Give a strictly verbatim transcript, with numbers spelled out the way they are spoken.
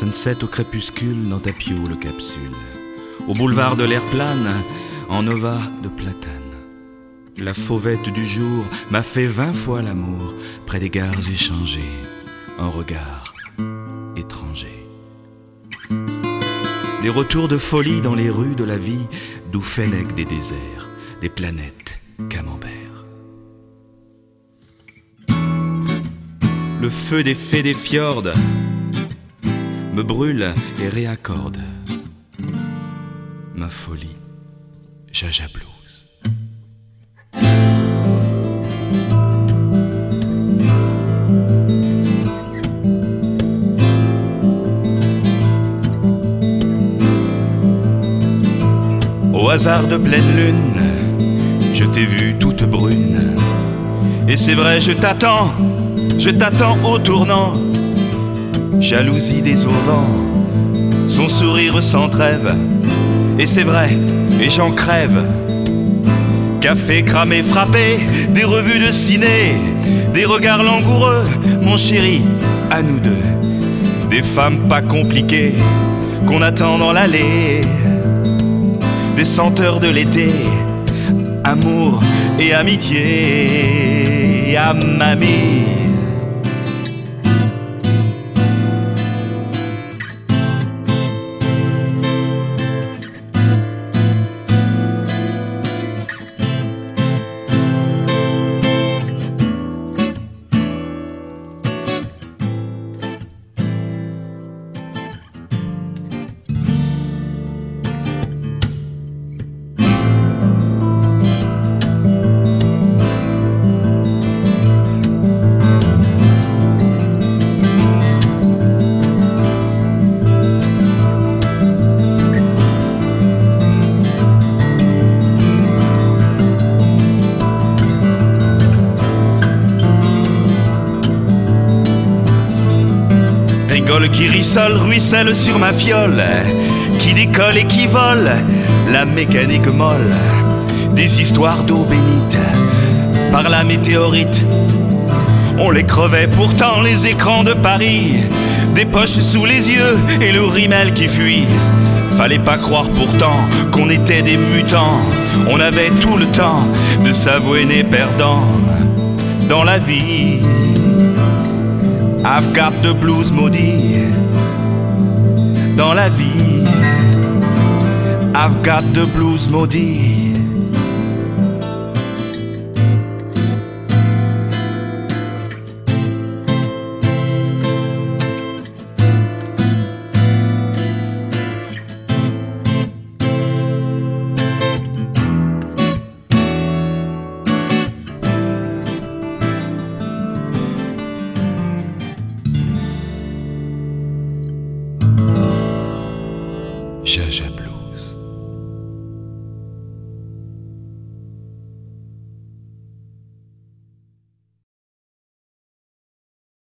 Sunset au crépuscule dans ta pioule capsule. Au boulevard de l'air plane, en nova de platane. La fauvette du jour m'a fait vingt fois l'amour près des gares échangées, un regard étranger. Des retours de folie dans les rues de la vie, d'où Fennec des déserts, des planètes camembert. Le feu des fées des fjords me brûle et réaccorde ma folie, Jaja Blues. Au hasard de pleine lune, je t'ai vue toute brune. Et c'est vrai, je t'attends, je t'attends au tournant. Jalousie des auvents, son sourire sans trêve. Et c'est vrai, et j'en crève. Café cramé, frappé, des revues de ciné, des regards langoureux, mon chéri, à nous deux. Des femmes pas compliquées, qu'on attend dans l'allée. Des senteurs de l'été, amour et amitié, à mamie. Qui rissole, ruisselle sur ma fiole, qui décolle et qui vole, la mécanique molle, des histoires d'eau bénite, par la météorite. On les crevait pourtant les écrans de Paris, des poches sous les yeux et le rimel qui fuit. Fallait pas croire pourtant qu'on était des mutants, on avait tout le temps de s'avouer né perdant dans la vie. I've got the blues maudit dans la vie. I've got the blues maudit. Jaja Blues.